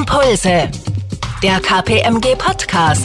Impulse, der KPMG Podcast.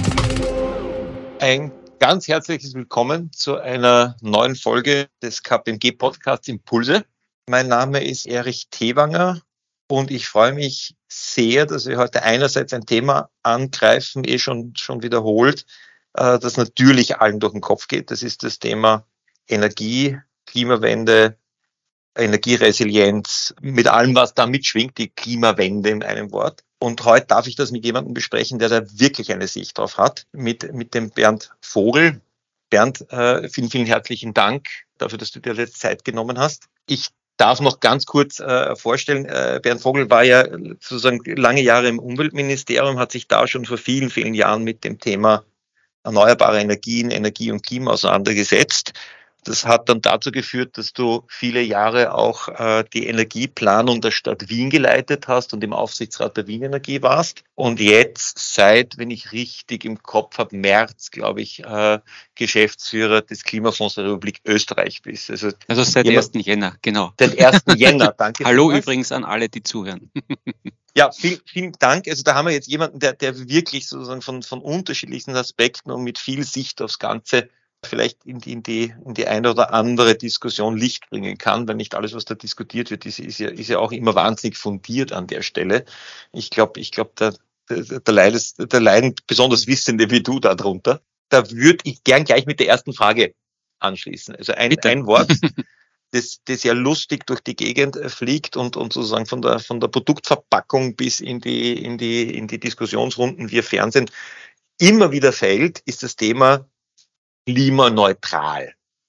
Ein ganz herzliches Willkommen zu einer neuen Folge des KPMG Podcasts Impulse. Mein Name ist Erich Tewanger und ich freue mich sehr, dass wir heute einerseits ein Thema angreifen, schon wiederholt, das natürlich allen durch den Kopf geht. Das ist das Thema Energie, Klimawende, Energieresilienz, mit allem, was da mitschwingt, die Klimawende in einem Wort. Und heute darf ich das mit jemandem besprechen, der da wirklich eine Sicht drauf hat, mit dem Bernd Vogel. Bernd, vielen, vielen herzlichen Dank dafür, dass du dir jetzt Zeit genommen hast. Ich darf noch ganz kurz vorstellen, Bernd Vogel war ja sozusagen lange Jahre im Umweltministerium, hat sich da schon vor vielen, vielen Jahren mit dem Thema erneuerbare Energien, Energie und Klima auseinandergesetzt. Das hat dann dazu geführt, dass du viele Jahre auch die Energieplanung der Stadt Wien geleitet hast und im Aufsichtsrat der Wien Energie warst. Und jetzt seit, wenn ich richtig im Kopf habe, März, glaube ich, Geschäftsführer des Klimafonds der Republik Österreich bist. Also seit 1. Jänner, genau. Seit 1. Jänner, danke. Hallo übrigens an alle, die zuhören. Ja, vielen Dank. Also da haben wir jetzt jemanden, der wirklich sozusagen von unterschiedlichsten Aspekten und mit viel Sicht aufs Ganze vielleicht in die eine oder andere Diskussion Licht bringen kann, weil nicht alles, was da diskutiert wird, ist ja auch immer wahnsinnig fundiert an der Stelle. Ich glaube, da leiden besonders Wissende wie du darunter. Da würde ich gern gleich mit der ersten Frage anschließen. Also ein Wort, das ja lustig durch die Gegend fliegt und sozusagen von der Produktverpackung bis in die Diskussionsrunden via Fernsehen immer wieder fällt, ist das Thema klimaneutral.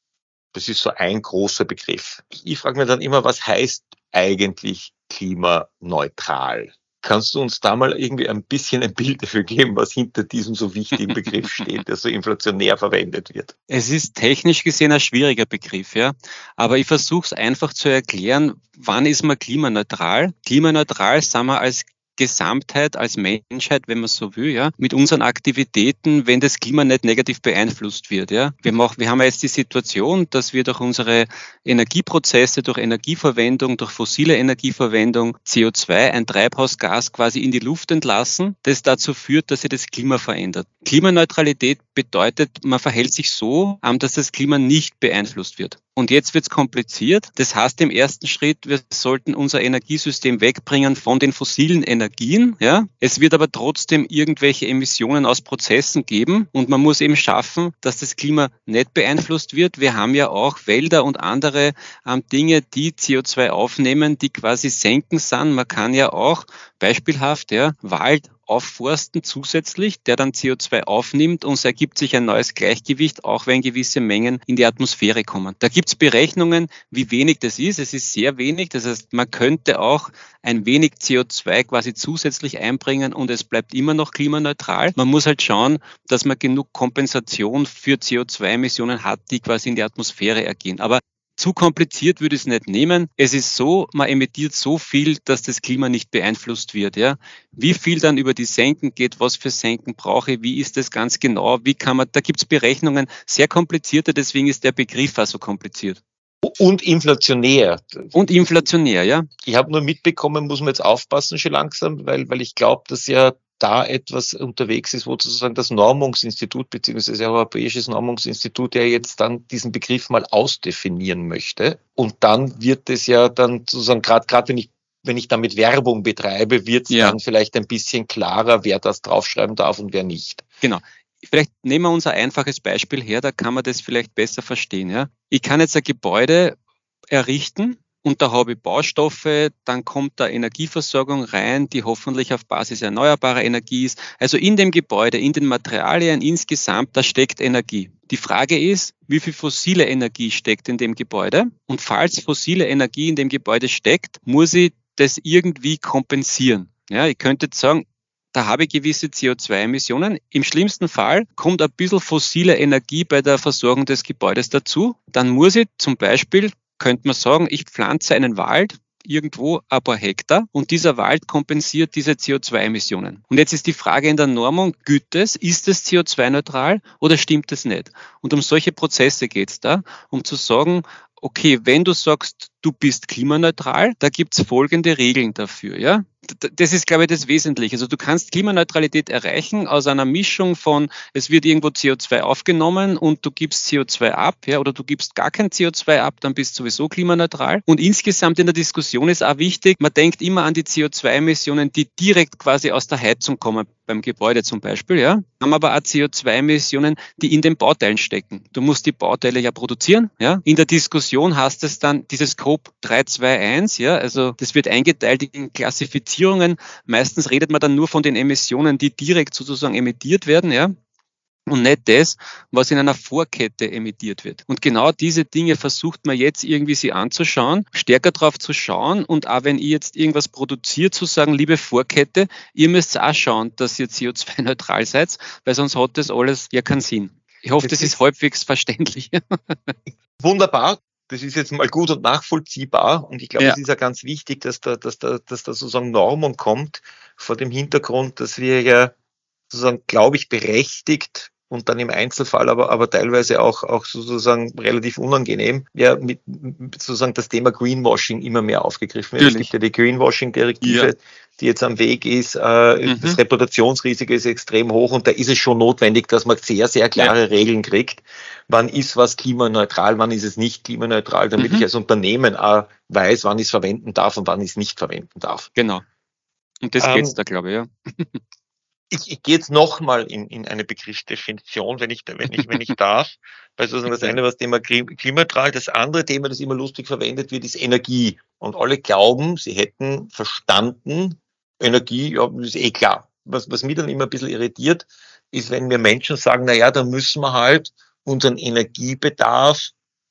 Das ist so ein großer Begriff. Ich frage mich dann immer, was heißt eigentlich klimaneutral? Kannst du uns da mal irgendwie ein bisschen ein Bild dafür geben, was hinter diesem so wichtigen Begriff steht, der so inflationär verwendet wird? Es ist technisch gesehen ein schwieriger Begriff, ja. Aber ich versuche es einfach zu erklären, wann ist man klimaneutral? Klimaneutral sind wir als Gesamtheit, als Menschheit, wenn man so will, ja, mit unseren Aktivitäten, wenn das Klima nicht negativ beeinflusst wird, ja. Wir haben jetzt die Situation, dass wir durch unsere Energieprozesse, durch Energieverwendung, durch fossile Energieverwendung CO2, ein Treibhausgas quasi in die Luft entlassen, das dazu führt, dass sich das Klima verändert. Klimaneutralität bedeutet, man verhält sich so, dass das Klima nicht beeinflusst wird. Und jetzt wird's kompliziert. Das heißt im ersten Schritt, wir sollten unser Energiesystem wegbringen von den fossilen Energien. Ja? Es wird aber trotzdem irgendwelche Emissionen aus Prozessen geben und man muss eben schaffen, dass das Klima nicht beeinflusst wird. Wir haben ja auch Wälder und andere Dinge, die CO2 aufnehmen, die quasi senken sind. Man kann ja auch beispielhaft Wald aufforsten zusätzlich, der dann CO2 aufnimmt und es ergibt sich ein neues Gleichgewicht, auch wenn gewisse Mengen in die Atmosphäre kommen. Da gibt es Berechnungen, wie wenig das ist. Es ist sehr wenig. Das heißt, man könnte auch ein wenig CO2 quasi zusätzlich einbringen und es bleibt immer noch klimaneutral. Man muss halt schauen, dass man genug Kompensation für CO2-Emissionen hat, die quasi in die Atmosphäre ergehen. Aber zu kompliziert würde ich es nicht nehmen. Es ist so, man emittiert so viel, dass das Klima nicht beeinflusst wird. Ja. Wie viel dann über die Senken geht, was für Senken brauche ich, wie ist das ganz genau, da gibt es Berechnungen, sehr komplizierte, deswegen ist der Begriff auch so kompliziert. Und inflationär. Und inflationär, ja. Ich habe nur mitbekommen, muss man jetzt aufpassen schon langsam, weil ich glaube, dass ja da etwas unterwegs ist, wo sozusagen das Normungsinstitut bzw. das Europäische Normungsinstitut ja jetzt dann diesen Begriff mal ausdefinieren möchte. Und dann wird es ja dann sozusagen, gerade wenn ich damit Werbung betreibe, wird es dann vielleicht ein bisschen klarer, wer das draufschreiben darf und wer nicht. Genau. Vielleicht nehmen wir uns ein einfaches Beispiel her, da kann man das vielleicht besser verstehen. Ja? Ich kann jetzt ein Gebäude errichten, und da habe ich Baustoffe, dann kommt da Energieversorgung rein, die hoffentlich auf Basis erneuerbarer Energie ist. Also in dem Gebäude, in den Materialien insgesamt, da steckt Energie. Die Frage ist, wie viel fossile Energie steckt in dem Gebäude? Und falls fossile Energie in dem Gebäude steckt, muss ich das irgendwie kompensieren. Ja, ich könnte jetzt sagen, da habe ich gewisse CO2-Emissionen. Im schlimmsten Fall kommt ein bisschen fossile Energie bei der Versorgung des Gebäudes dazu. Dann muss ich zum Beispiel, könnte man sagen, ich pflanze einen Wald irgendwo ein paar Hektar und dieser Wald kompensiert diese CO2-Emissionen. Und jetzt ist die Frage in der Normung, gilt es, ist es CO2-neutral oder stimmt es nicht? Und um solche Prozesse geht es da, um zu sagen, okay, wenn du sagst, du bist klimaneutral, da gibt es folgende Regeln dafür. Ja? das ist, glaube ich, das Wesentliche. Also du kannst Klimaneutralität erreichen aus einer Mischung von, es wird irgendwo CO2 aufgenommen und du gibst CO2 ab, ja, oder du gibst gar kein CO2 ab, dann bist du sowieso klimaneutral. Und insgesamt in der Diskussion ist auch wichtig, man denkt immer an die CO2-Emissionen, die direkt quasi aus der Heizung kommen, beim Gebäude zum Beispiel, ja, haben aber auch CO2-Emissionen, die in den Bauteilen stecken. Du musst die Bauteile ja produzieren, ja. In der Diskussion heißt es dann dieses Scope 321, ja, also das wird eingeteilt in Klassifizierungen. Meistens redet man dann nur von den Emissionen, die direkt sozusagen emittiert werden, ja. Und nicht das, was in einer Vorkette emittiert wird. Und genau diese Dinge versucht man jetzt irgendwie sich anzuschauen, stärker drauf zu schauen und auch wenn ihr jetzt irgendwas produziert, zu sagen, liebe Vorkette, ihr müsst auch schauen, dass ihr CO2-neutral seid, weil sonst hat das alles ja keinen Sinn. Ich hoffe, das ist halbwegs verständlich. Wunderbar. Das ist jetzt mal gut und nachvollziehbar. Und ich glaube, es ist ja ganz wichtig, dass da sozusagen Normung kommt vor dem Hintergrund, dass wir ja sozusagen, glaube ich, berechtigt und dann im Einzelfall aber teilweise auch sozusagen relativ unangenehm, ja, mit sozusagen das Thema Greenwashing immer mehr aufgegriffen wird. Es gibt ja die Greenwashing-Direktive, die jetzt am Weg ist. Das Reputationsrisiko ist extrem hoch und da ist es schon notwendig, dass man sehr, sehr klare Regeln kriegt. Wann ist was klimaneutral, wann ist es nicht klimaneutral, damit ich als Unternehmen auch weiß, wann ich es verwenden darf und wann ich es nicht verwenden darf. Genau. Und das geht's da, glaube ich, ja. Ich gehe jetzt nochmal in eine Begriffsdefinition, wenn ich darf. Weil sozusagen das eine war das Thema klimaneutral, das andere Thema, das immer lustig verwendet wird, ist Energie. Und alle glauben, sie hätten verstanden, Energie, ja, ist eh klar. Was mich dann immer ein bisschen irritiert, ist, wenn mir Menschen sagen, na ja, da müssen wir halt unseren Energiebedarf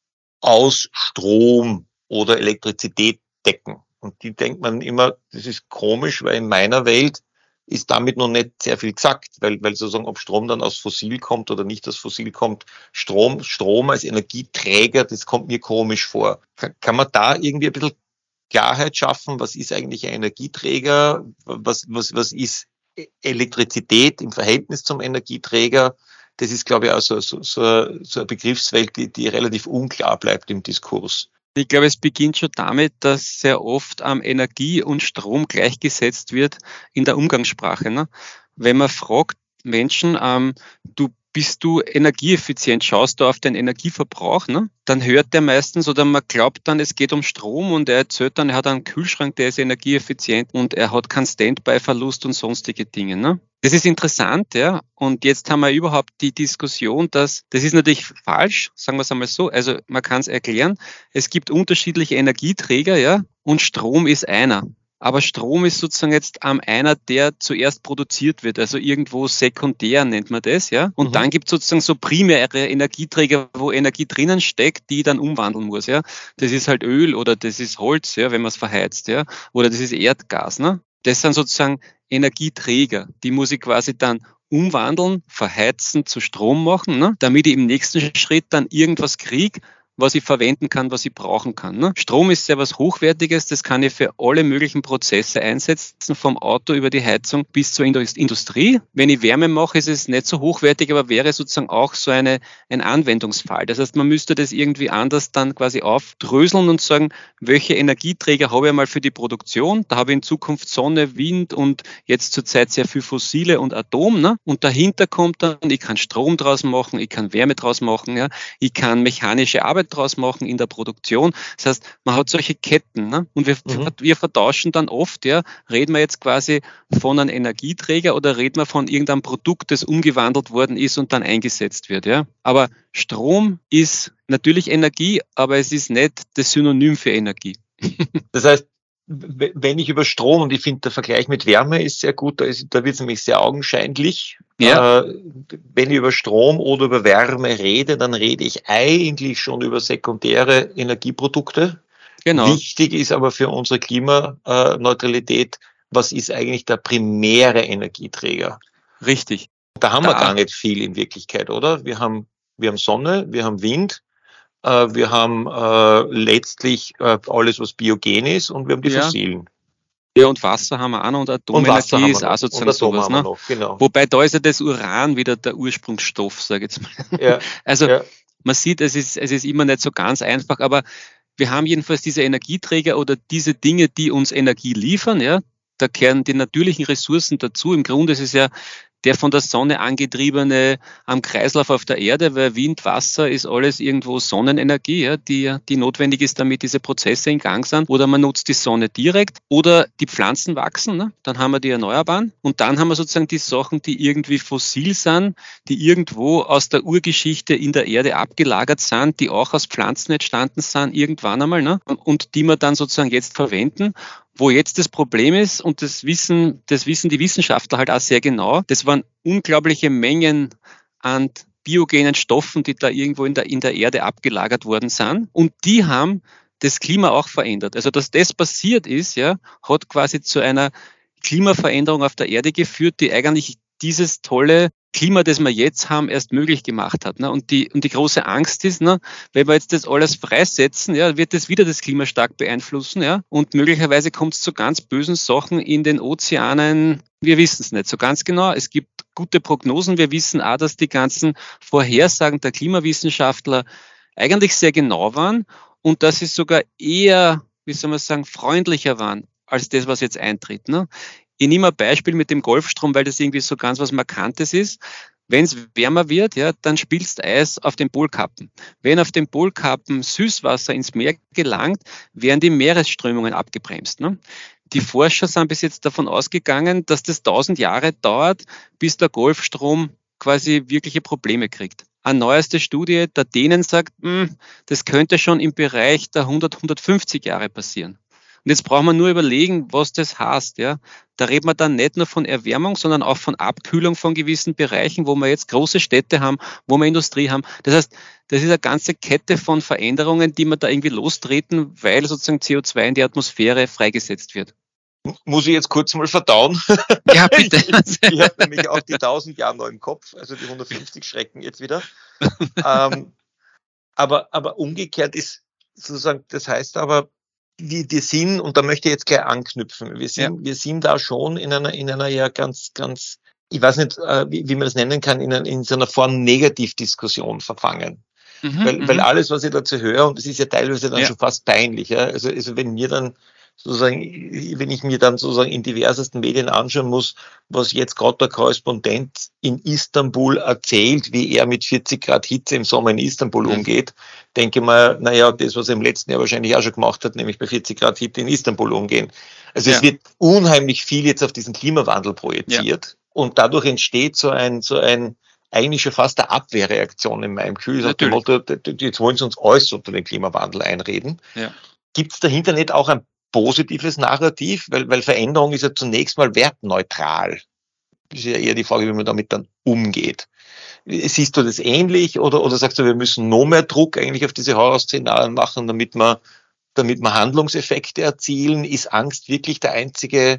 aus Strom oder Elektrizität decken. Und die denkt man immer, das ist komisch, weil in meiner Welt ist damit noch nicht sehr viel gesagt, weil sozusagen, ob Strom dann aus Fossil kommt oder nicht aus Fossil kommt, Strom als Energieträger, das kommt mir komisch vor. Kann man da irgendwie ein bisschen Klarheit schaffen? Was ist eigentlich ein Energieträger? Was ist Elektrizität im Verhältnis zum Energieträger? Das ist, glaube ich, auch so eine Begriffswelt, die relativ unklar bleibt im Diskurs. Ich glaube, es beginnt schon damit, dass sehr oft Energie und Strom gleichgesetzt wird in der Umgangssprache. Ne? Wenn man fragt Menschen, bist du energieeffizient, schaust du auf den Energieverbrauch, ne? Dann hört der meistens oder man glaubt dann, es geht um Strom und er erzählt dann, er hat einen Kühlschrank, der ist energieeffizient und er hat keinen Standby-Verlust und sonstige Dinge. Ne? Das ist interessant, ja. Und jetzt haben wir überhaupt die Diskussion, das ist natürlich falsch, sagen wir es einmal so. Also man kann es erklären. Es gibt unterschiedliche Energieträger, ja, und Strom ist einer. Aber Strom ist sozusagen jetzt einer, der zuerst produziert wird, also irgendwo sekundär nennt man das, ja. Und dann gibt es sozusagen so primäre Energieträger, wo Energie drinnen steckt, die dann umwandeln muss, ja. Das ist halt Öl oder das ist Holz, ja, wenn man es verheizt, ja. Oder das ist Erdgas, ne. Das sind sozusagen Energieträger, die muss ich quasi dann umwandeln, verheizen, zu Strom machen, ne, damit ich im nächsten Schritt dann irgendwas kriege, was ich verwenden kann, was ich brauchen kann. Ne? Strom ist sehr was Hochwertiges, das kann ich für alle möglichen Prozesse einsetzen, vom Auto über die Heizung bis zur Industrie. Wenn ich Wärme mache, ist es nicht so hochwertig, aber wäre sozusagen auch so ein Anwendungsfall. Das heißt, man müsste das irgendwie anders dann quasi aufdröseln und sagen, welche Energieträger habe ich einmal für die Produktion? Da habe ich in Zukunft Sonne, Wind und jetzt zurzeit sehr viel Fossile und Atom. Ne? Und dahinter kommt dann, ich kann Strom draus machen, ich kann Wärme draus machen, ja? Ich kann mechanische Arbeit draus machen in der Produktion. Das heißt, man hat solche Ketten, ne? Und wir vertauschen dann oft, ja, reden wir jetzt quasi von einem Energieträger oder reden wir von irgendeinem Produkt, das umgewandelt worden ist und dann eingesetzt wird, ja. Aber Strom ist natürlich Energie, aber es ist nicht das Synonym für Energie. Das heißt, wenn ich über Strom, und ich finde, der Vergleich mit Wärme ist sehr gut, da wird es nämlich sehr augenscheinlich. Ja. Wenn ich über Strom oder über Wärme rede, dann rede ich eigentlich schon über sekundäre Energieprodukte. Genau. Wichtig ist aber für unsere Klimaneutralität, was ist eigentlich der primäre Energieträger? Richtig. Da haben wir gar nicht viel in Wirklichkeit, oder? Wir haben Sonne, wir haben Wind, wir haben letztlich alles, was biogen ist, und wir haben die fossilen. Ja, und Wasser haben wir auch noch, und Atomenergie ist auch sozusagen sowas. Ne? Noch, genau. Wobei da ist ja das Uran wieder der Ursprungsstoff, sage ich jetzt mal. Ja, also man sieht, es ist immer nicht so ganz einfach, aber wir haben jedenfalls diese Energieträger oder diese Dinge, die uns Energie liefern, ja. da kehren die natürlichen Ressourcen dazu. Im Grunde ist es ja der von der Sonne angetriebene Kreislauf auf der Erde, weil Wind, Wasser ist alles irgendwo Sonnenenergie, ja, die notwendig ist, damit diese Prozesse in Gang sind. Oder man nutzt die Sonne direkt oder die Pflanzen wachsen, ne? Dann haben wir die Erneuerbaren und dann haben wir sozusagen die Sachen, die irgendwie fossil sind, die irgendwo aus der Urgeschichte in der Erde abgelagert sind, die auch aus Pflanzen entstanden sind irgendwann einmal, ne? Und die wir dann sozusagen jetzt verwenden. Wo jetzt das Problem ist, und das wissen die Wissenschaftler halt auch sehr genau, das waren unglaubliche Mengen an biogenen Stoffen, die da irgendwo in der Erde abgelagert worden sind. Und die haben das Klima auch verändert. Also, dass das passiert ist, ja, hat quasi zu einer Klimaveränderung auf der Erde geführt, die eigentlich dieses tolle Klima, das wir jetzt haben, erst möglich gemacht hat. Ne? Und die große Angst ist, ne, wenn wir jetzt das alles freisetzen, ja, wird das wieder das Klima stark beeinflussen, ja, und möglicherweise kommt es zu ganz bösen Sachen in den Ozeanen. Wir wissen es nicht so ganz genau. Es gibt gute Prognosen. Wir wissen auch, dass die ganzen Vorhersagen der Klimawissenschaftler eigentlich sehr genau waren und dass sie sogar eher, wie soll man sagen, freundlicher waren als das, was jetzt eintritt. Ne? Ich nehme ein Beispiel mit dem Golfstrom, weil das irgendwie so ganz was Markantes ist. Wenn es wärmer wird, ja, dann spielst Eis auf den Polkappen. Wenn auf den Polkappen Süßwasser ins Meer gelangt, werden die Meeresströmungen abgebremst. Ne? Die Forscher sind bis jetzt davon ausgegangen, dass das 1000 Jahre dauert, bis der Golfstrom quasi wirkliche Probleme kriegt. Eine neueste Studie der Dänen sagt, das könnte schon im Bereich der 150 Jahre passieren. Und jetzt brauchen wir nur überlegen, was das heißt. Ja. Da reden wir dann nicht nur von Erwärmung, sondern auch von Abkühlung von gewissen Bereichen, wo wir jetzt große Städte haben, wo wir Industrie haben. Das heißt, das ist eine ganze Kette von Veränderungen, die wir da irgendwie lostreten, weil sozusagen CO2 in die Atmosphäre freigesetzt wird. Muss ich jetzt kurz mal verdauen? Ja, bitte. Ich habe nämlich auch die 1000 Jahre noch im Kopf, also die 150 schrecken jetzt wieder. Aber umgekehrt ist sozusagen, das heißt aber, wir sind, und da möchte ich jetzt gleich anknüpfen, wir sind da schon in einer ja ganz, ich weiß nicht, wie man das nennen kann, in so einer Form Negativdiskussion verfangen. Weil alles, was ich dazu höre, und das ist ja teilweise dann schon fast peinlich, ja, also wenn ich mir dann sozusagen in diversesten Medien anschauen muss, was jetzt gerade der Korrespondent in Istanbul erzählt, wie er mit 40 Grad Hitze im Sommer in Istanbul umgeht, denke mal, naja, das, was er im letzten Jahr wahrscheinlich auch schon gemacht hat, nämlich bei 40 Grad Hitze in Istanbul umgehen. Also es wird unheimlich viel jetzt auf diesen Klimawandel projiziert und dadurch entsteht so ein eigentlich schon fast eine Abwehrreaktion in meinem Gefühl. Nach dem Motto, jetzt wollen sie uns alles unter den Klimawandel einreden. Ja. Gibt es dahinter nicht auch ein positives Narrativ? Weil Veränderung ist ja zunächst mal wertneutral. Das ist ja eher die Frage, wie man damit dann umgeht. Siehst du das ähnlich oder sagst du, wir müssen noch mehr Druck eigentlich auf diese Horrorszenarien machen, damit wir Handlungseffekte erzielen? Ist Angst wirklich der einzige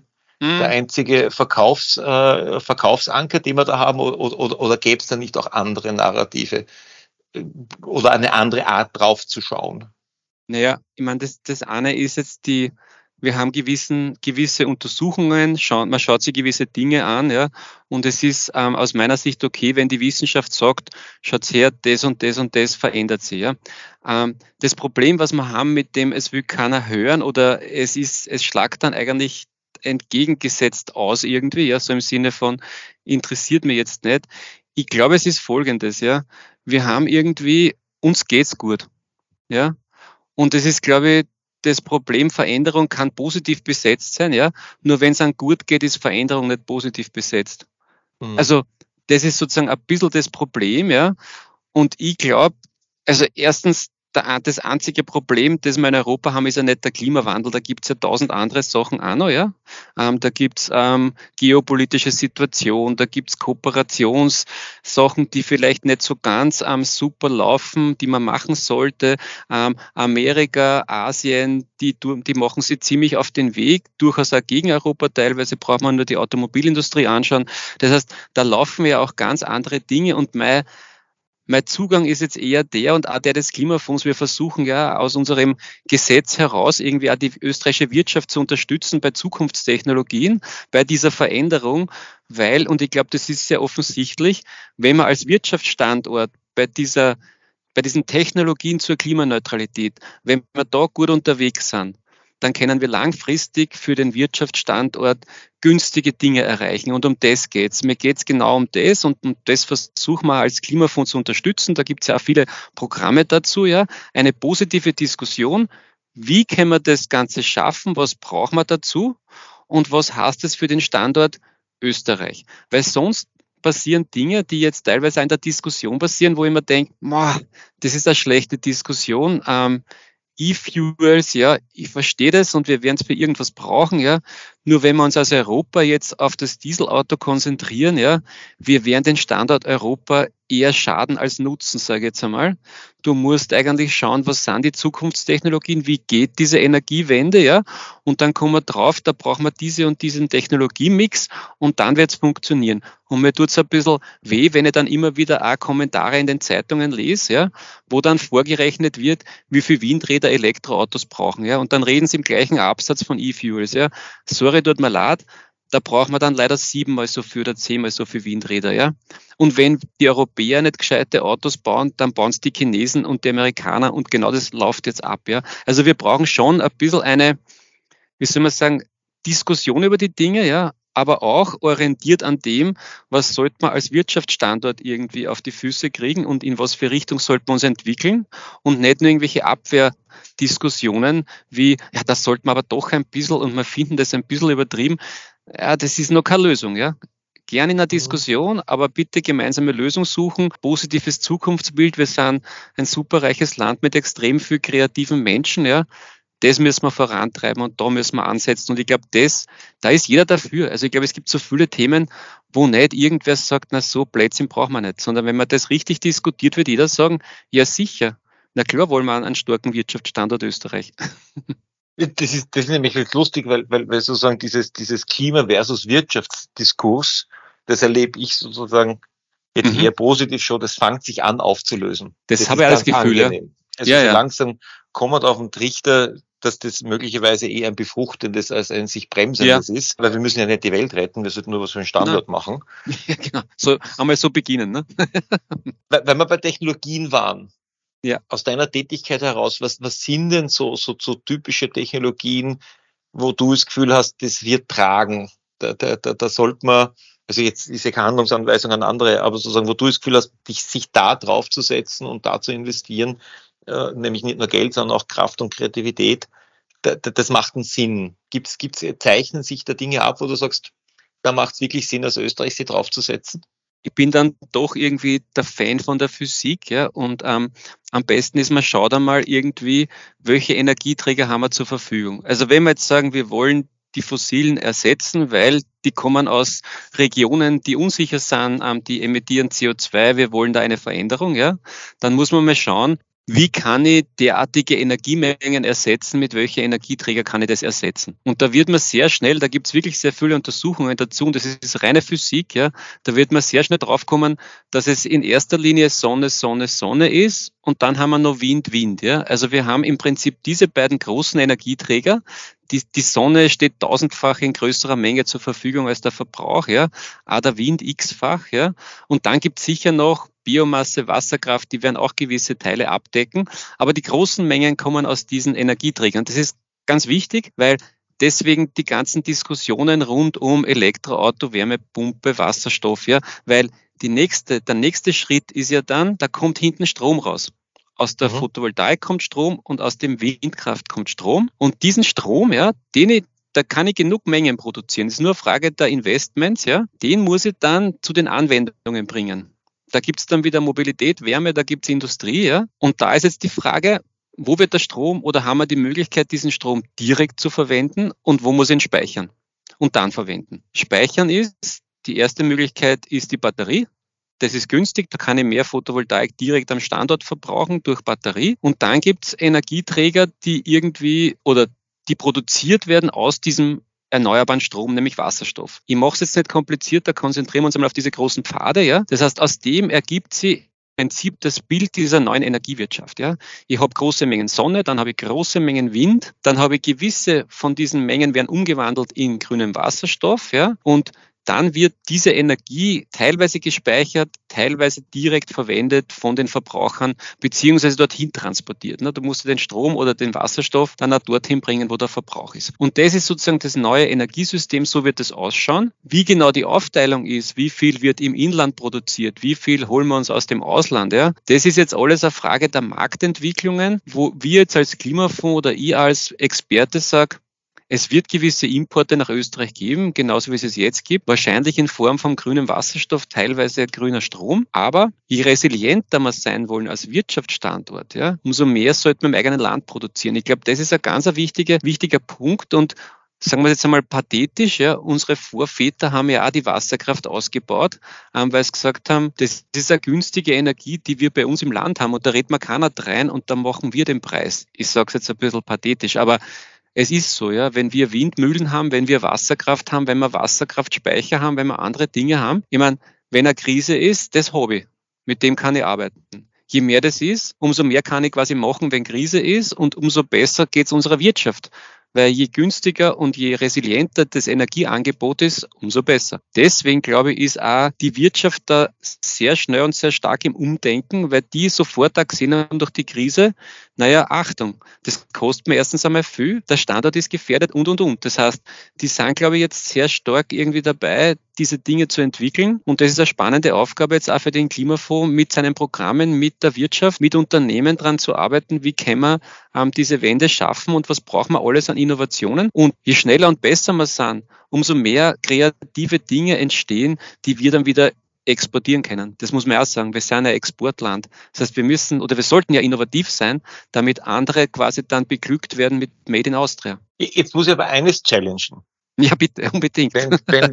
Verkaufsanker, den wir da haben, oder gäbe es da nicht auch andere Narrative oder eine andere Art drauf zu schauen? Naja, ich meine, das eine ist jetzt wir haben gewisse Untersuchungen, man schaut sich gewisse Dinge an, ja, und es ist aus meiner Sicht okay, wenn die Wissenschaft sagt, schaut her, das und das und das verändert sich, ja. Das Problem, was wir haben mit dem, es will keiner hören oder es schlagt dann eigentlich entgegengesetzt aus irgendwie, ja, so im Sinne von, interessiert mich jetzt nicht. Ich glaube, es ist Folgendes, ja. Wir haben irgendwie, uns geht's gut, ja. Und das ist, glaube ich, das Problem, Veränderung kann positiv besetzt sein, ja. Nur wenn es einem gut geht, ist Veränderung nicht positiv besetzt. Also, das ist sozusagen ein bisschen das Problem, ja. Und ich glaube, also erstens, das einzige Problem, das wir in Europa haben, ist ja nicht der Klimawandel. Da gibt es ja 1000 andere Sachen auch noch, ja. Da gibt es geopolitische Situation, da gibt es Kooperationssachen, die vielleicht nicht so ganz super laufen, die man machen sollte. Amerika, Asien, die machen sie ziemlich auf den Weg, durchaus auch gegen Europa. Teilweise braucht man nur die Automobilindustrie anschauen. Das heißt, da laufen ja auch ganz andere Dinge und mein Zugang ist jetzt eher der und auch der des Klimafonds. Wir versuchen ja aus unserem Gesetz heraus irgendwie auch die österreichische Wirtschaft zu unterstützen bei Zukunftstechnologien, bei dieser Veränderung, weil, und ich glaube, das ist sehr offensichtlich, wenn wir als Wirtschaftsstandort bei diesen Technologien zur Klimaneutralität, wenn wir da gut unterwegs sind, dann können wir langfristig für den Wirtschaftsstandort günstige Dinge erreichen. Und um das geht's. Mir geht's genau um das und das versuchen wir als Klimafonds zu unterstützen. Da gibt's ja auch viele Programme dazu, ja. Eine positive Diskussion. Wie können wir das Ganze schaffen? Was brauchen wir dazu? Und was heißt es für den Standort Österreich? Weil sonst passieren Dinge, die jetzt teilweise in der Diskussion passieren, wo ich mir denke, das ist eine schlechte Diskussion. E-Fuels, ja, ich verstehe das und wir werden es für irgendwas brauchen, ja. Nur wenn wir uns als Europa jetzt auf das Dieselauto konzentrieren, ja, wir werden den Standort Europa eher schaden als nutzen, sage ich jetzt einmal. Du musst eigentlich schauen, was sind die Zukunftstechnologien, wie geht diese Energiewende, ja, und dann kommen wir drauf, da brauchen wir diese und diesen Technologiemix und dann wird es funktionieren. Und mir tut es ein bisschen weh, wenn ich dann immer wieder auch Kommentare in den Zeitungen lese, ja, wo dann vorgerechnet wird, wie viel Windräder Elektroautos brauchen, ja, und dann reden sie im gleichen Absatz von E-Fuels, ja. Sorry, tut mir leid, da braucht man dann leider 7-mal so viel oder 10-mal so viel Windräder, ja. Und wenn die Europäer nicht gescheite Autos bauen, dann bauen es die Chinesen und die Amerikaner und genau das läuft jetzt ab, ja. Also wir brauchen schon ein bisschen eine, wie soll man sagen, Diskussion über die Dinge, ja, aber auch orientiert an dem, was sollte man als Wirtschaftsstandort irgendwie auf die Füße kriegen und in was für Richtung sollten wir uns entwickeln und nicht nur irgendwelche Abwehrdiskussionen wie, ja, das sollten wir aber doch ein bisschen und wir finden das ein bisschen übertrieben. Ja, das ist noch keine Lösung, ja. Gerne in einer Diskussion, aber bitte gemeinsame Lösung suchen, positives Zukunftsbild. Wir sind ein superreiches Land mit extrem viel kreativen Menschen, ja. Das müssen wir vorantreiben und da müssen wir ansetzen. Und ich glaube, da ist jeder dafür. Also ich glaube, es gibt so viele Themen, wo nicht irgendwer sagt, na so Blödsinn brauchen wir nicht. Sondern wenn man das richtig diskutiert, wird jeder sagen, ja sicher. Na klar wollen wir einen starken Wirtschaftsstandort Österreich. Das ist nämlich lustig, weil sozusagen dieses Klima versus Wirtschaftsdiskurs, das erlebe ich sozusagen jetzt eher positiv schon, das fängt sich an aufzulösen. Das habe ich alles Gefühl, ja. Also so langsam kommen wir auf den Trichter, dass das möglicherweise eher ein befruchtendes als ein sich bremsendes ist. Weil wir müssen ja nicht die Welt retten, wir sollten nur was für den Standort machen. Ja, genau. So, einmal so beginnen, ne? Weil wir bei Technologien waren. Ja. Aus deiner Tätigkeit heraus, was sind denn so typische Technologien, wo du das Gefühl hast, das wird tragen? Da sollte man, also jetzt ist ja keine Handlungsanweisung an andere, aber sozusagen, wo du das Gefühl hast, sich da drauf zu setzen und da zu investieren, nämlich nicht nur Geld, sondern auch Kraft und Kreativität, das macht einen Sinn. Zeichnen sich da Dinge ab, wo du sagst, da macht es wirklich Sinn, als Österreich sich draufzusetzen? Ich bin dann doch irgendwie der Fan von der Physik, ja, und am besten ist, man schaut einmal irgendwie, welche Energieträger haben wir zur Verfügung. Also wenn wir jetzt sagen, wir wollen die Fossilen ersetzen, weil die kommen aus Regionen, die unsicher sind, die emittieren CO2, wir wollen da eine Veränderung, ja, dann muss man mal schauen, wie kann ich derartige Energiemengen ersetzen, mit welchen Energieträger kann ich das ersetzen? Und da wird man sehr schnell, da gibt es wirklich sehr viele Untersuchungen dazu, und das ist reine Physik, ja, da wird man sehr schnell draufkommen, dass es in erster Linie Sonne, Sonne, Sonne ist und dann haben wir noch Wind, Wind. Ja. Also wir haben im Prinzip diese beiden großen Energieträger. Die Sonne steht tausendfach in größerer Menge zur Verfügung als der Verbrauch, ja, auch der Wind x-fach, ja. Und dann gibt es sicher noch Biomasse, Wasserkraft, die werden auch gewisse Teile abdecken. Aber die großen Mengen kommen aus diesen Energieträgern. Das ist ganz wichtig, weil deswegen die ganzen Diskussionen rund um Elektroauto, Wärmepumpe, Wasserstoff, ja, weil der nächste Schritt ist ja dann, da kommt hinten Strom raus. Aus der Photovoltaik kommt Strom und aus dem Windkraft kommt Strom. Und diesen Strom, ja, da kann ich genug Mengen produzieren. Das ist nur eine Frage der Investments, ja. Den muss ich dann zu den Anwendungen bringen. Da gibt es dann wieder Mobilität, Wärme, da gibt es Industrie, ja. Und da ist jetzt die Frage, wo wird der Strom oder haben wir die Möglichkeit, diesen Strom direkt zu verwenden und wo muss ich ihn speichern und dann verwenden? Speichern ist, die erste Möglichkeit ist die Batterie. Das ist günstig, da kann ich mehr Photovoltaik direkt am Standort verbrauchen durch Batterie. Und dann gibt es Energieträger, die die produziert werden aus diesem erneuerbaren Strom, nämlich Wasserstoff. Ich mache es jetzt nicht kompliziert, da konzentrieren wir uns einmal auf diese großen Pfade. Ja? Das heißt, aus dem ergibt sich im Prinzip das Bild dieser neuen Energiewirtschaft. Ja? Ich habe große Mengen Sonne, dann habe ich große Mengen Wind, dann habe ich gewisse von diesen Mengen werden umgewandelt in grünen Wasserstoff. Ja? Und dann wird diese Energie teilweise gespeichert, teilweise direkt verwendet von den Verbrauchern, beziehungsweise dorthin transportiert. Du musst den Strom oder den Wasserstoff dann auch dorthin bringen, wo der Verbrauch ist. Und das ist sozusagen das neue Energiesystem, so wird es ausschauen. Wie genau die Aufteilung ist, wie viel wird im Inland produziert, wie viel holen wir uns aus dem Ausland, ja, das ist jetzt alles eine Frage der Marktentwicklungen, wo wir jetzt als Klimafonds oder ich als Experte sage, es wird gewisse Importe nach Österreich geben, genauso wie es jetzt gibt, wahrscheinlich in Form von grünem Wasserstoff, teilweise grüner Strom. Aber je resilienter wir sein wollen als Wirtschaftsstandort, ja, umso mehr sollten wir im eigenen Land produzieren. Ich glaube, das ist ein ganz wichtiger Punkt und sagen wir jetzt einmal pathetisch, ja, unsere Vorväter haben ja auch die Wasserkraft ausgebaut, weil sie gesagt haben, das ist eine günstige Energie, die wir bei uns im Land haben und da redet man keiner rein und da machen wir den Preis. Ich sage es jetzt ein bisschen pathetisch, aber es ist so, ja, wenn wir Windmühlen haben, wenn wir Wasserkraft haben, wenn wir Wasserkraftspeicher haben, wenn wir andere Dinge haben. Ich meine, wenn eine Krise ist, das habe ich. Mit dem kann ich arbeiten. Je mehr das ist, umso mehr kann ich quasi machen, wenn Krise ist und umso besser geht es unserer Wirtschaft. Weil je günstiger und je resilienter das Energieangebot ist, umso besser. Deswegen, glaube ich, ist auch die Wirtschaft da sehr schnell und sehr stark im Umdenken, weil die sofort auch gesehen haben durch die Krise, naja, Achtung, das kostet mir erstens einmal viel, der Standort ist gefährdet und. Das heißt, die sind, glaube ich, jetzt sehr stark irgendwie dabei, diese Dinge zu entwickeln. Und das ist eine spannende Aufgabe jetzt auch für den Klimafonds, mit seinen Programmen, mit der Wirtschaft, mit Unternehmen dran zu arbeiten. Wie können wir diese Wende schaffen und was brauchen wir alles an Innovationen? Und je schneller und besser wir sind, umso mehr kreative Dinge entstehen, die wir dann wieder exportieren können. Das muss man auch sagen. Wir sind ein Exportland. Das heißt, wir sollten ja innovativ sein, damit andere quasi dann beglückt werden mit Made in Austria. Jetzt muss ich aber eines challengen. Ja, bitte, unbedingt. Wenn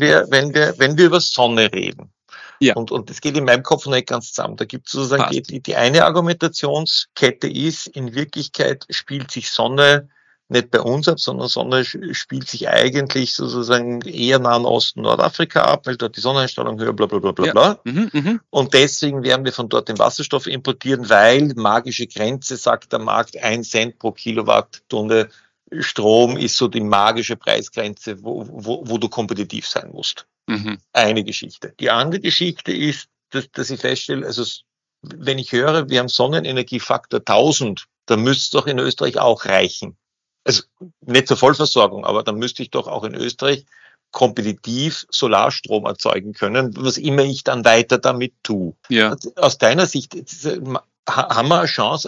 wir über Sonne reden, ja. Und das geht in meinem Kopf nicht ganz zusammen. Da gibt es sozusagen die eine Argumentationskette ist, in Wirklichkeit spielt sich Sonne nicht bei uns ab, sondern Sonne spielt sich eigentlich sozusagen eher Nahen Osten, Nordafrika ab, weil dort die Sonneneinstrahlung höher, bla bla bla bla bla. Und deswegen werden wir von dort den Wasserstoff importieren, weil magische Grenze, sagt der Markt, 1 Cent pro Kilowattstunde Strom ist so die magische Preisgrenze, wo du kompetitiv sein musst. Eine Geschichte. Die andere Geschichte ist, dass ich feststelle, also wenn ich höre, wir haben Sonnenenergiefaktor 1000, dann müsste es doch in Österreich auch reichen. Also nicht zur Vollversorgung, aber dann müsste ich doch auch in Österreich kompetitiv Solarstrom erzeugen können, was immer ich dann weiter damit tue. Ja. Aus deiner Sicht haben wir eine Chance,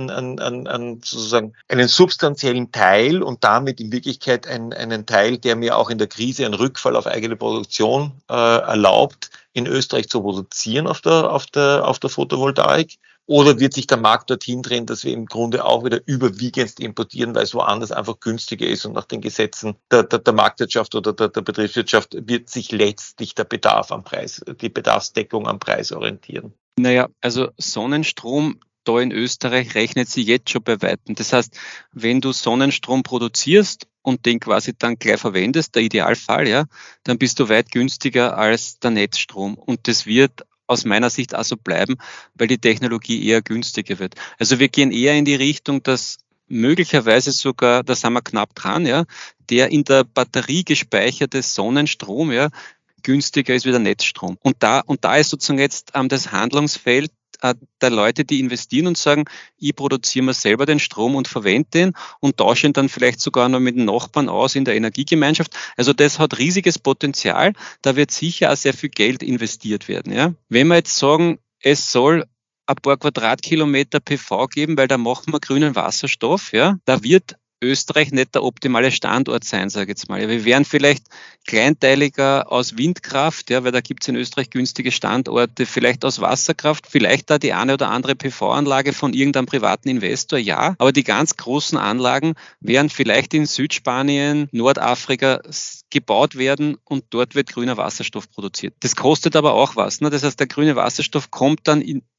sozusagen einen substanziellen Teil und damit in Wirklichkeit einen Teil, der mir auch in der Krise einen Rückfall auf eigene Produktion erlaubt, in Österreich zu produzieren auf der Photovoltaik? Oder wird sich der Markt dorthin drehen, dass wir im Grunde auch wieder überwiegend importieren, weil es woanders einfach günstiger ist und nach den Gesetzen der Marktwirtschaft oder der Betriebswirtschaft wird sich letztlich der Bedarf am Preis, die Bedarfsdeckung am Preis orientieren? Naja, also Sonnenstrom da in Österreich rechnet sich jetzt schon bei Weitem. Das heißt, wenn du Sonnenstrom produzierst und den quasi dann gleich verwendest, der Idealfall, ja, dann bist du weit günstiger als der Netzstrom. Und das wird aus meiner Sicht auch so bleiben, weil die Technologie eher günstiger wird. Also wir gehen eher in die Richtung, dass möglicherweise sogar, da sind wir knapp dran, ja, der in der Batterie gespeicherte Sonnenstrom, ja, günstiger ist wie der Netzstrom. Und da ist sozusagen jetzt das Handlungsfeld der Leute, die investieren und sagen, ich produziere mir selber den Strom und verwende den und tausche ihn dann vielleicht sogar noch mit den Nachbarn aus in der Energiegemeinschaft. Also das hat riesiges Potenzial. Da wird sicher auch sehr viel Geld investiert werden. Ja? Wenn wir jetzt sagen, es soll ein paar Quadratkilometer PV geben, weil da machen wir grünen Wasserstoff, ja, da wird Österreich nicht der optimale Standort sein, sage ich jetzt mal. Wir wären vielleicht kleinteiliger aus Windkraft, ja, weil da gibt es in Österreich günstige Standorte, vielleicht aus Wasserkraft, vielleicht da die eine oder andere PV-Anlage von irgendeinem privaten Investor, ja. Aber die ganz großen Anlagen werden vielleicht in Südspanien, Nordafrika gebaut werden und dort wird grüner Wasserstoff produziert. Das kostet aber auch was. Ne? Das heißt, der grüne Wasserstoff kommt dann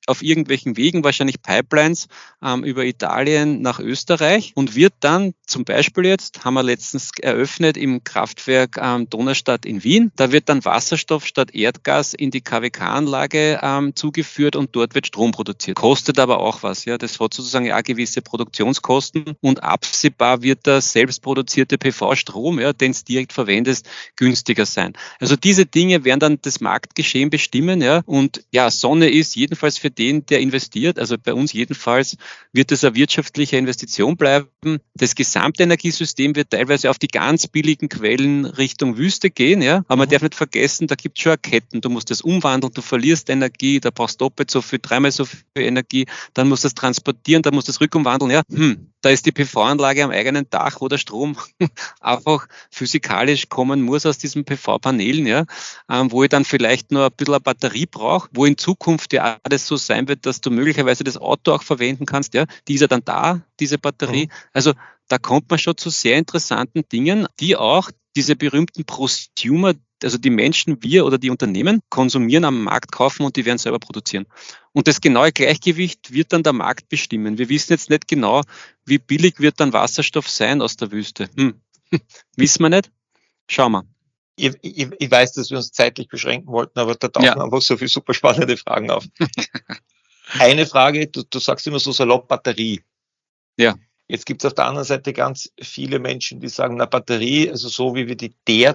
auf irgendwelchen Wegen, wahrscheinlich Pipelines, über Italien nach Österreich und wird dann zum Beispiel jetzt, haben wir letztens eröffnet im Kraftwerk Donaustadt in Wien, da wird dann Wasserstoff statt Erdgas in die KWK-Anlage zugeführt und dort wird Strom produziert. Kostet aber auch was, ja. Das hat sozusagen auch gewisse Produktionskosten und absehbar wird der selbstproduzierte PV-Strom, ja, den du direkt verwendest, günstiger sein. Also diese Dinge werden dann das Marktgeschehen bestimmen, ja. Und ja, Sonne ist jedenfalls für den, der investiert, also bei uns jedenfalls, wird es eine wirtschaftliche Investition bleiben. Das gesamte Energiesystem wird teilweise auf die ganz billigen Quellen Richtung Wüste gehen, ja. Aber man darf nicht vergessen, da gibt es schon Ketten. Du musst das umwandeln, du verlierst Energie, da brauchst du doppelt so viel, dreimal so viel Energie, dann musst du das transportieren, dann musst du das rückumwandeln, ja. Da ist die PV-Anlage am eigenen Dach, wo der Strom einfach physikalisch kommen muss aus diesen PV-Panelen, ja, wo ich dann vielleicht nur ein bisschen eine Batterie brauche, wo in Zukunft ja alles so sein wird, dass du möglicherweise das Auto auch verwenden kannst, ja, die ist ja dann da, diese Batterie. Also da kommt man schon zu sehr interessanten Dingen, die auch diese berühmten Prosumer, also die Menschen, wir oder die Unternehmen konsumieren, am Markt kaufen und die werden selber produzieren. Und das genaue Gleichgewicht wird dann der Markt bestimmen. Wir wissen jetzt nicht genau, wie billig wird dann Wasserstoff sein aus der Wüste. Wissen wir nicht? Schauen wir. Ich weiß, dass wir uns zeitlich beschränken wollten, aber da tauchen einfach so viele super spannende Fragen auf. Eine Frage, du sagst immer so salopp Batterie. Ja. Jetzt gibt es auf der anderen Seite ganz viele Menschen, die sagen, na Batterie, also so wie wir die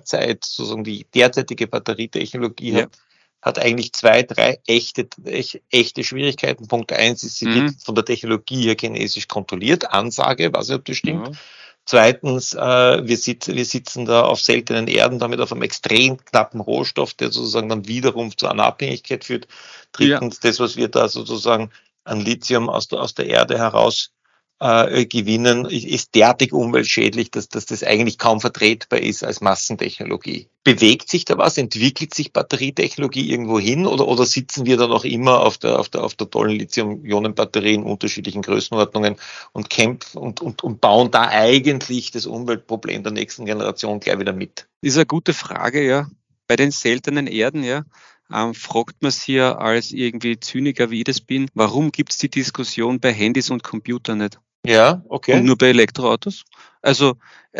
derzeitige Batterietechnologie hat eigentlich 2, 3 echte Schwierigkeiten. Punkt 1 ist, sie wird von der Technologie her chinesisch kontrolliert. Ansage, weiß nicht, ob das stimmt. Ja. Zweitens, wir sitzen da auf seltenen Erden, damit auf einem extrem knappen Rohstoff, der sozusagen dann wiederum zu einer Abhängigkeit führt. Drittens, das, was wir da sozusagen an Lithium aus der Erde heraus gewinnen, ist derartig umweltschädlich, dass das eigentlich kaum vertretbar ist als Massentechnologie. Bewegt sich da was? Entwickelt sich Batterietechnologie irgendwo hin oder sitzen wir da noch immer auf der tollen Lithium-Ionen-Batterie in unterschiedlichen Größenordnungen und kämpfen und bauen da eigentlich das Umweltproblem der nächsten Generation gleich wieder mit? Das ist eine gute Frage, ja. Bei den seltenen Erden, ja. Fragt man sich ja als irgendwie Zyniker, wie ich das bin, warum gibt es die Diskussion bei Handys und Computern nicht? Ja, okay. Und nur bei Elektroautos? Also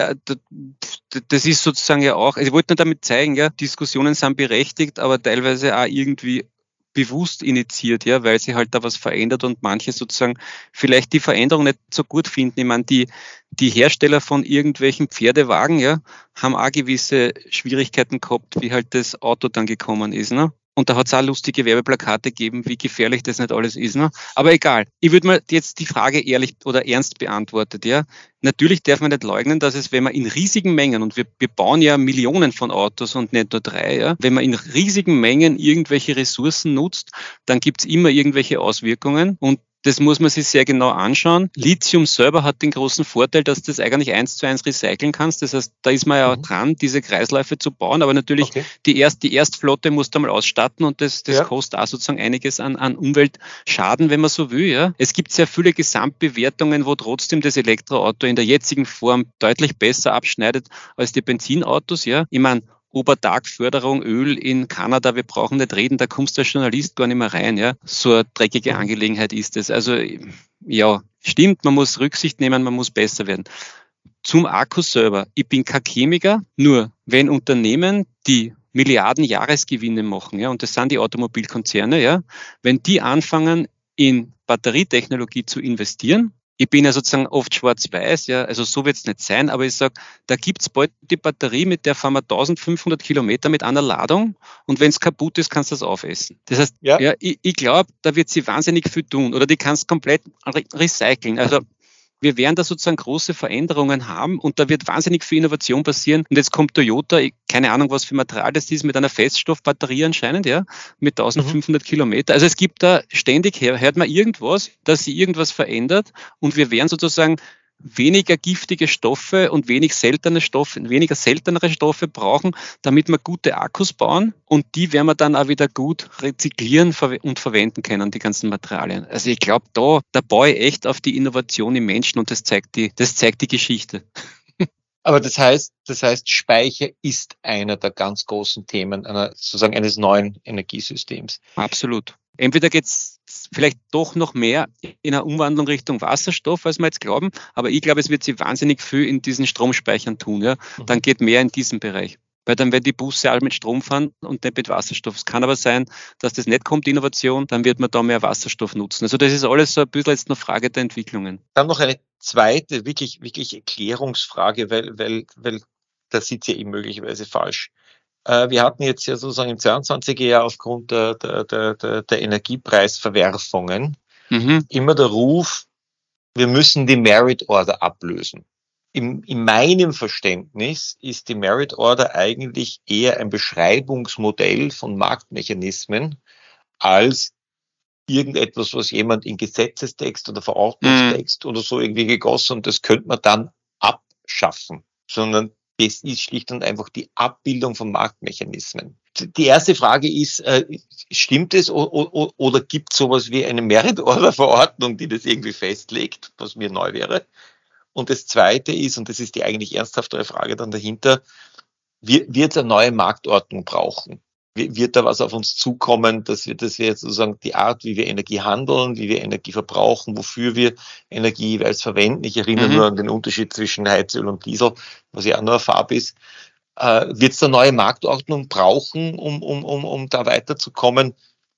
das ist sozusagen ja auch, also ich wollte nur damit zeigen, ja, Diskussionen sind berechtigt, aber teilweise auch irgendwie bewusst initiiert, ja, weil sie halt da was verändert und manche sozusagen vielleicht die Veränderung nicht so gut finden. Ich meine, die Hersteller von irgendwelchen Pferdewagen, ja, haben auch gewisse Schwierigkeiten gehabt, wie halt das Auto dann gekommen ist, ne? Und da hat es auch lustige Werbeplakate gegeben, wie gefährlich das nicht alles ist, ne? Aber egal. Ich würde mal jetzt die Frage ehrlich oder ernst beantwortet, ja. Natürlich darf man nicht leugnen, dass es, wenn man in riesigen Mengen, und wir bauen ja Millionen von Autos und nicht nur 3, ja, wenn man in riesigen Mengen irgendwelche Ressourcen nutzt, dann gibt's immer irgendwelche Auswirkungen und das muss man sich sehr genau anschauen. Lithium selber hat den großen Vorteil, dass du das eigentlich 1:1 recyceln kannst. Das heißt, da ist man ja dran, diese Kreisläufe zu bauen. Aber natürlich, die Erstflotte muss da mal ausstatten und das kostet auch sozusagen einiges an Umweltschaden, wenn man so will. Ja. Es gibt sehr viele Gesamtbewertungen, wo trotzdem das Elektroauto in der jetzigen Form deutlich besser abschneidet als die Benzinautos. Ja. Ich meine, Obertag-Förderung, Öl in Kanada, wir brauchen nicht reden, da kommst du als Journalist gar nicht mehr rein, ja. So eine dreckige Angelegenheit ist es. Also, ja, stimmt, man muss Rücksicht nehmen, man muss besser werden. Zum Akku selber. Ich bin kein Chemiker, nur wenn Unternehmen, die Milliarden Jahresgewinne machen, ja, und das sind die Automobilkonzerne, ja, wenn die anfangen, in Batterietechnologie zu investieren, ich bin ja sozusagen oft schwarz-weiß, ja, also so wird es nicht sein, aber ich sage, da gibt's bald die Batterie, mit der fahren wir 1500 Kilometer mit einer Ladung und wenn es kaputt ist, kannst du das aufessen. Das heißt, ja ich glaube, da wird sie wahnsinnig viel tun oder die kannst komplett recyceln. Also wir werden da sozusagen große Veränderungen haben und da wird wahnsinnig viel Innovation passieren. Und jetzt kommt Toyota, keine Ahnung, was für Material das ist, mit einer Feststoffbatterie anscheinend, ja, mit 1500 Kilometer. Also es gibt da ständig, hört man irgendwas, dass sich irgendwas verändert und wir werden sozusagen weniger giftige Stoffe und weniger seltenere Stoffe brauchen, damit wir gute Akkus bauen und die werden wir dann auch wieder gut rezyklieren und verwenden können, die ganzen Materialien. Also ich glaube, da baue ich echt auf die Innovation im Menschen und das zeigt die Geschichte. Aber das heißt, Speicher ist einer der ganz großen Themen sozusagen eines neuen Energiesystems. Absolut. Entweder geht's vielleicht doch noch mehr in einer Umwandlung Richtung Wasserstoff, als wir jetzt glauben, aber ich glaube, es wird sich wahnsinnig viel in diesen Stromspeichern tun. Ja? Dann geht mehr in diesen Bereich. Weil dann werden die Busse alle mit Strom fahren und nicht mit Wasserstoff. Es kann aber sein, dass das nicht kommt, die Innovation, dann wird man da mehr Wasserstoff nutzen. Also das ist alles so ein bisschen jetzt noch Frage der Entwicklungen. Dann noch eine zweite, wirklich Erklärungsfrage, weil da sitzt ja eben möglicherweise falsch. Wir hatten jetzt ja sozusagen im 22er Jahr aufgrund der Energiepreisverwerfungen immer der Ruf, wir müssen die Merit Order ablösen. In meinem Verständnis ist die Merit Order eigentlich eher ein Beschreibungsmodell von Marktmechanismen als irgendetwas, was jemand in Gesetzestext oder Verordnungstext oder so irgendwie gegossen und das könnte man dann abschaffen, sondern das ist schlicht und einfach die Abbildung von Marktmechanismen. Die erste Frage ist, stimmt es oder gibt es sowas wie eine Merit-Order-Verordnung, die das irgendwie festlegt, was mir neu wäre? Und das Zweite ist, und das ist die eigentlich ernsthaftere Frage dann dahinter, wird es eine neue Marktordnung brauchen? Wird da was auf uns zukommen, dass wir jetzt sozusagen die Art, wie wir Energie handeln, wie wir Energie verbrauchen, wofür wir Energie jeweils verwenden? Ich erinnere nur an den Unterschied zwischen Heizöl und Diesel, was ja auch nur eine Farbe ist. Wird es da neue Marktordnung brauchen, um da weiterzukommen?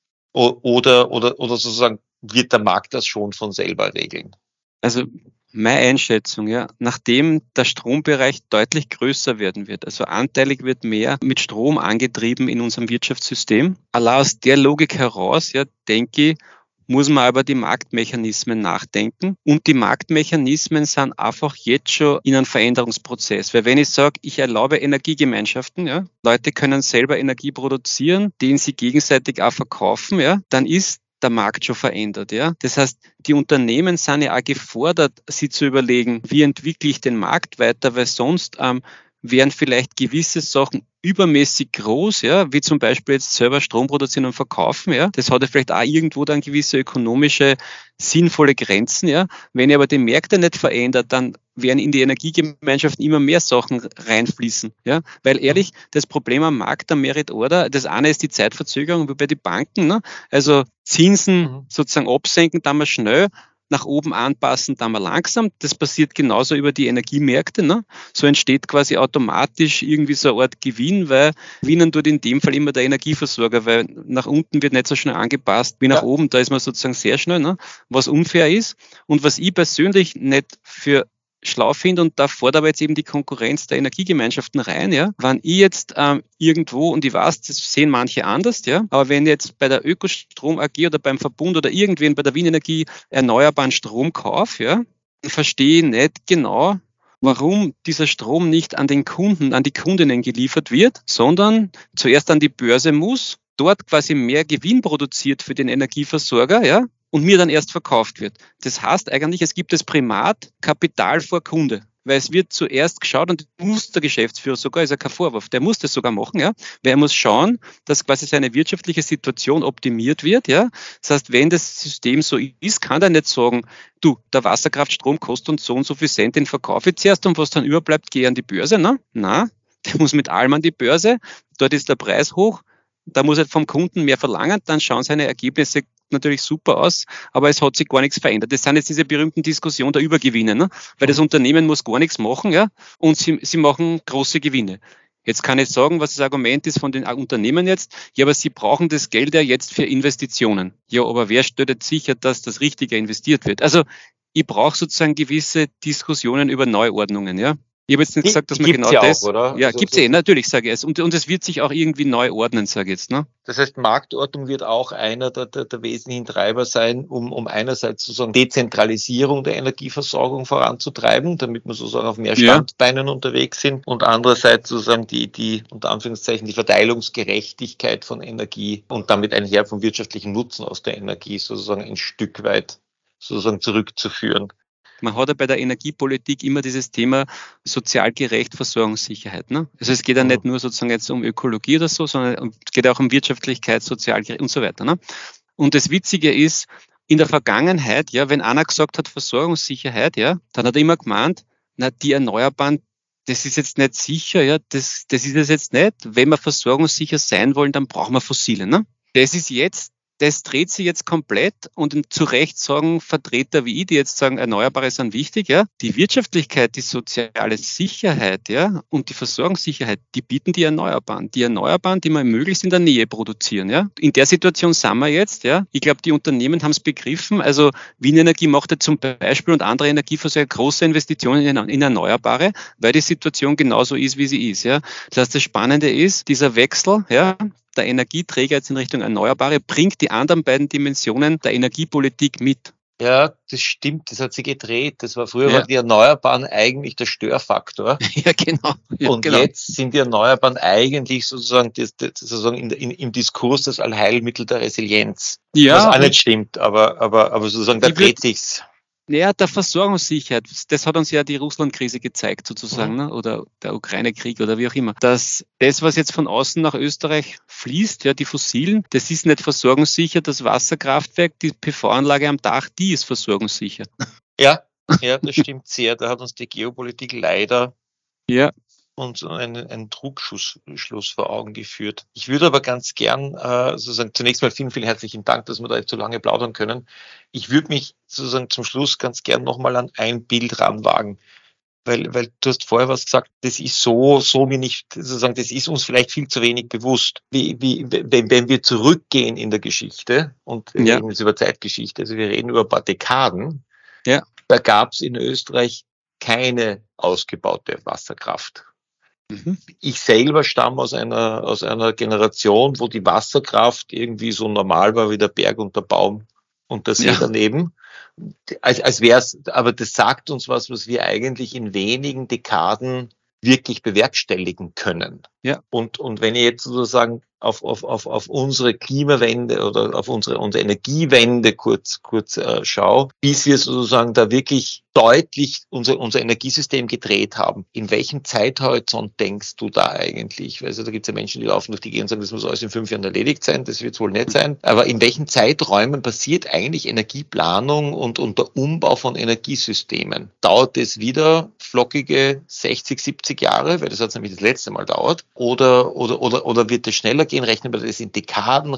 Oder sozusagen wird der Markt das schon von selber regeln? Also meine Einschätzung, ja, nachdem der Strombereich deutlich größer werden wird, also anteilig wird mehr mit Strom angetrieben in unserem Wirtschaftssystem. Allein aus der Logik heraus, ja, denke ich, muss man über die Marktmechanismen nachdenken. Und die Marktmechanismen sind einfach jetzt schon in einem Veränderungsprozess. Weil wenn ich sage, ich erlaube Energiegemeinschaften, ja, Leute können selber Energie produzieren, den sie gegenseitig auch verkaufen, ja, dann ist der Markt schon verändert. Ja? Das heißt, die Unternehmen sind ja auch gefordert, sie zu überlegen, wie entwickle ich den Markt weiter, weil sonst wären vielleicht gewisse Sachen übermäßig groß, ja, wie zum Beispiel jetzt selber Strom produzieren und verkaufen, ja. Das hat ja vielleicht auch irgendwo dann gewisse ökonomische, sinnvolle Grenzen, ja. Wenn ihr aber die Märkte nicht verändert, dann werden in die Energiegemeinschaften immer mehr Sachen reinfließen, ja. Weil ehrlich, das Problem am Markt der Merit Order, das eine ist die Zeitverzögerung, wie bei den Banken, ne. Also Zinsen sozusagen absenken, dann mal schnell, nach oben anpassen, dann mal langsam. Das passiert genauso über die Energiemärkte. Ne? So entsteht quasi automatisch irgendwie so eine Art Gewinn, weil gewinnen tut in dem Fall immer der Energieversorger, weil nach unten wird nicht so schnell angepasst wie nach oben. Da ist man sozusagen sehr schnell, ne? Was unfair ist. Und was ich persönlich nicht für schlau finde, und da fordert aber jetzt eben die Konkurrenz der Energiegemeinschaften rein, ja, wenn ich jetzt irgendwo, und ich weiß, das sehen manche anders, ja, aber wenn ich jetzt bei der Ökostrom AG oder beim Verbund oder irgendwen bei der Wien Energie erneuerbaren Strom kaufe, ja, dann verstehe ich nicht genau, warum dieser Strom nicht an den Kunden, an die Kundinnen geliefert wird, sondern zuerst an die Börse muss, dort quasi mehr Gewinn produziert für den Energieversorger, ja, und mir dann erst verkauft wird. Das heißt eigentlich, es gibt das Primat Kapital vor Kunde, weil es wird zuerst geschaut und muss der Geschäftsführer sogar, ist ja kein Vorwurf, der muss das sogar machen, ja, weil er muss schauen, dass quasi seine wirtschaftliche Situation optimiert wird, ja. Das heißt, wenn das System so ist, kann er nicht sagen, du, der Wasserkraftstrom kostet uns so und so viel Cent, den verkaufe ich zuerst und was dann überbleibt, gehe an die Börse, ne? Nein, der muss mit allem an die Börse, dort ist der Preis hoch, da muss er vom Kunden mehr verlangen, dann schauen seine Ergebnisse natürlich super aus, aber es hat sich gar nichts verändert. Das sind jetzt diese berühmten Diskussionen der Übergewinne, ne? Weil das Unternehmen muss gar nichts machen, ja, und sie machen große Gewinne. Jetzt kann ich sagen, was das Argument ist von den Unternehmen jetzt. Ja, aber sie brauchen das Geld ja jetzt für Investitionen. Ja, aber wer stellt jetzt sicher, dass das Richtige investiert wird? Also ich brauche sozusagen gewisse Diskussionen über Neuordnungen, ja. Ich habe jetzt nicht gesagt, dass man genau ja das... auch, oder? Ja, gibt's natürlich, sage ich es. Und es wird sich auch irgendwie neu ordnen, sage ich jetzt. Ne? Das heißt, Marktordnung wird auch einer der wesentlichen Treiber sein, um einerseits sozusagen Dezentralisierung der Energieversorgung voranzutreiben, damit wir sozusagen auf mehr Standbeinen unterwegs sind, und andererseits sozusagen die unter Anführungszeichen die Verteilungsgerechtigkeit von Energie und damit einher vom wirtschaftlichen Nutzen aus der Energie sozusagen ein Stück weit sozusagen zurückzuführen. Man hat ja bei der Energiepolitik immer dieses Thema sozial gerecht Versorgungssicherheit. Ne? Also es geht ja nicht nur sozusagen jetzt um Ökologie oder so, sondern es geht auch um Wirtschaftlichkeit, sozial gerecht und so weiter. Ne? Und das Witzige ist, in der Vergangenheit, ja, wenn einer gesagt hat Versorgungssicherheit, ja, dann hat er immer gemeint, na, die Erneuerbaren, das ist jetzt nicht sicher, ja, das ist es jetzt nicht. Wenn wir versorgungssicher sein wollen, dann brauchen wir Fossile. Ne? Das ist jetzt das dreht sich jetzt komplett und zu Recht sagen Vertreter wie ich, die jetzt sagen, Erneuerbare sind wichtig, ja. Die Wirtschaftlichkeit, die soziale Sicherheit, ja, und die Versorgungssicherheit, die bieten die Erneuerbaren. Die Erneuerbaren, die wir möglichst in der Nähe produzieren, ja. In der Situation sind wir jetzt, ja. Ich glaube, die Unternehmen haben es begriffen. Also Wien Energie macht jetzt zum Beispiel und andere Energieversorger große Investitionen in Erneuerbare, weil die Situation genauso ist, wie sie ist, ja. Das heißt, das Spannende ist, dieser Wechsel, ja, der Energieträger jetzt in Richtung Erneuerbare bringt die anderen beiden Dimensionen der Energiepolitik mit. Ja, das stimmt, das hat sich gedreht. Das war früher waren die Erneuerbaren eigentlich der Störfaktor. Ja, genau. Ja, und genau. Jetzt sind die Erneuerbaren eigentlich sozusagen, im Diskurs das Allheilmittel der Resilienz. Ja, was auch nicht stimmt, aber sozusagen da dreht sich's. Ja, der Versorgungssicherheit, das hat uns ja die Russland-Krise gezeigt sozusagen, ne? Oder der Ukraine-Krieg oder wie auch immer. Dass das, was jetzt von außen nach Österreich fließt, ja, die Fossilen, das ist nicht versorgungssicher. Das Wasserkraftwerk, die PV-Anlage am Dach, die ist versorgungssicher. Ja, das stimmt sehr. Da hat uns die Geopolitik leider uns einen Trugschluss vor Augen geführt. Ich würde aber ganz gern sozusagen zunächst mal vielen, vielen herzlichen Dank, dass wir da jetzt so lange plaudern können. Ich würde mich sozusagen zum Schluss ganz gern nochmal an ein Bild ranwagen, weil du hast vorher was gesagt, das ist so wie nicht, sozusagen, das ist uns vielleicht viel zu wenig bewusst. Wenn wir zurückgehen in der Geschichte und wir reden jetzt über Zeitgeschichte, also wir reden über ein paar Dekaden, da gab es in Österreich keine ausgebaute Wasserkraft. Ich selber stamme aus einer Generation, wo die Wasserkraft irgendwie so normal war wie der Berg und der Baum und der See daneben. Als wär's, aber das sagt uns was wir eigentlich in wenigen Dekaden wirklich bewerkstelligen können. Ja. Und wenn ich jetzt sozusagen auf unsere Klimawende oder auf unsere Energiewende kurz schaue, bis wir sozusagen da wirklich deutlich unser Energiesystem gedreht haben. In welchem Zeithorizont denkst du da eigentlich? Also da gibt es ja Menschen, die laufen durch die Gegend und sagen, das muss alles in 5 Jahren erledigt sein, das wird es wohl nicht sein. Aber in welchen Zeiträumen passiert eigentlich Energieplanung und der Umbau von Energiesystemen? Dauert das wieder flockige 60, 70 Jahre, weil das hat nämlich das letzte Mal dauert, oder wird das schneller gehen? Rechnen wir das in Dekaden?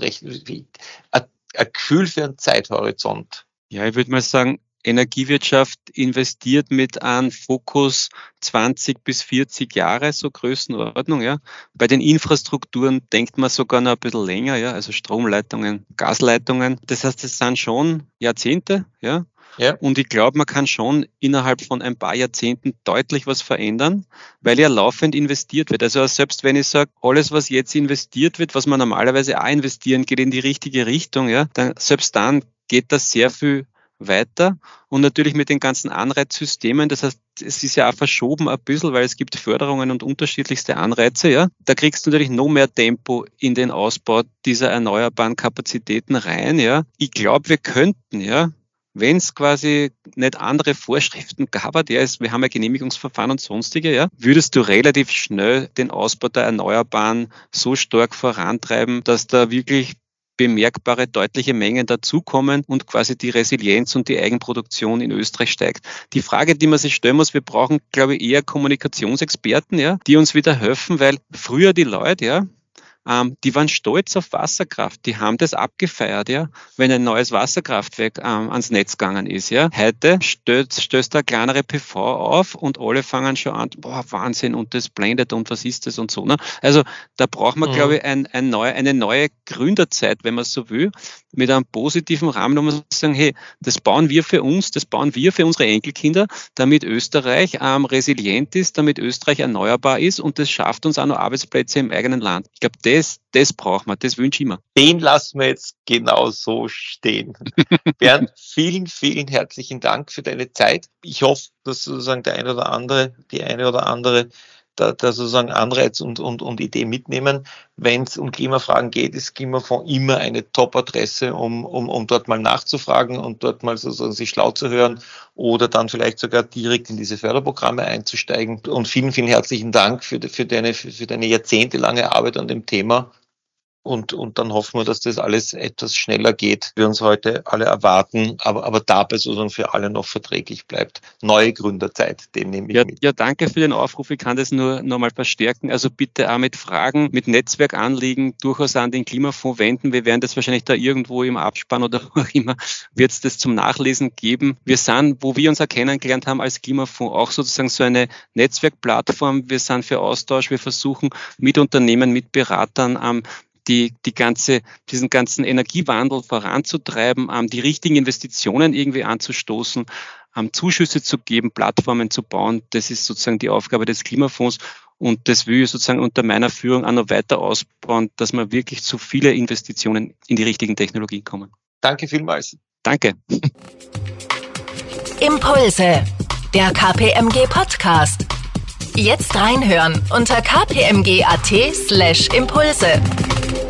Ein Gefühl für einen Zeithorizont. Ja, ich würde mal sagen, Energiewirtschaft investiert mit einem Fokus 20 bis 40 Jahre, so Größenordnung, ja. Bei den Infrastrukturen denkt man sogar noch ein bisschen länger, ja, also Stromleitungen, Gasleitungen. Das heißt, das sind schon Jahrzehnte, ja. Ja. Und ich glaube, man kann schon innerhalb von ein paar Jahrzehnten deutlich was verändern, weil ja laufend investiert wird. Also selbst wenn ich sage, alles, was jetzt investiert wird, was man normalerweise auch investieren, geht in die richtige Richtung, ja, selbst dann geht das sehr viel weiter und natürlich mit den ganzen Anreizsystemen, das heißt, es ist ja auch verschoben ein bisschen, weil es gibt Förderungen und unterschiedlichste Anreize, ja. Da kriegst du natürlich noch mehr Tempo in den Ausbau dieser erneuerbaren Kapazitäten rein, ja. Ich glaube, wir könnten, ja, wenn es quasi nicht andere Vorschriften gab, wir haben ja Genehmigungsverfahren und sonstige, ja, würdest du relativ schnell den Ausbau der Erneuerbaren so stark vorantreiben, dass da wirklich bemerkbare, deutliche Mengen dazukommen und quasi die Resilienz und die Eigenproduktion in Österreich steigt. Die Frage, die man sich stellen muss, wir brauchen, glaube ich, eher Kommunikationsexperten, ja, die uns wieder helfen, weil früher die Leute, ja, die waren stolz auf Wasserkraft, die haben das abgefeiert, ja, wenn ein neues Wasserkraftwerk ans Netz gegangen ist, ja. Heute stößt da kleinere PV auf und alle fangen schon an, boah, Wahnsinn, und das blendet und was ist das und so, ne? Also da braucht man, glaube ich, eine neue Gründerzeit, wenn man so will, mit einem positiven Rahmen, wo man sagen, hey, das bauen wir für uns, das bauen wir für unsere Enkelkinder, damit Österreich resilient ist, damit Österreich erneuerbar ist, und das schafft uns auch noch Arbeitsplätze im eigenen Land. Ich glaube, das braucht man, das wünsche ich mir. Den lassen wir jetzt genau so stehen. Bernd, vielen, vielen herzlichen Dank für deine Zeit. Ich hoffe, dass sozusagen die eine oder andere da sozusagen Anreiz und Idee mitnehmen. Wenn es um Klimafragen geht, ist Klimafonds immer eine Top-Adresse, um dort mal nachzufragen und dort mal sozusagen sich schlau zu hören oder dann vielleicht sogar direkt in diese Förderprogramme einzusteigen. Und vielen, vielen herzlichen Dank für deine jahrzehntelange Arbeit an dem Thema. Und dann hoffen wir, dass das alles etwas schneller geht, wie wir uns heute alle erwarten, aber dabei sozusagen für alle noch verträglich bleibt. Neue Gründerzeit, den nehme ich mit. Ja, danke für den Aufruf. Ich kann das nur nochmal verstärken. Also bitte auch mit Fragen, mit Netzwerkanliegen durchaus an den Klimafonds wenden. Wir werden das wahrscheinlich da irgendwo im Abspann oder wo auch immer, wird es das zum Nachlesen geben. Wir sind, wo wir uns kennengelernt haben als Klimafonds, auch sozusagen so eine Netzwerkplattform. Wir sind für Austausch. Wir versuchen mit Unternehmen, mit Beratern, diesen ganzen Energiewandel voranzutreiben, die richtigen Investitionen irgendwie anzustoßen, Zuschüsse zu geben, Plattformen zu bauen. Das ist sozusagen die Aufgabe des Klimafonds. Und das will ich sozusagen unter meiner Führung auch noch weiter ausbauen, dass wir wirklich zu viele Investitionen in die richtigen Technologien kommen. Danke vielmals. Danke. Impulse, der KPMG-Podcast. Jetzt reinhören unter kpmg.at/Impulse.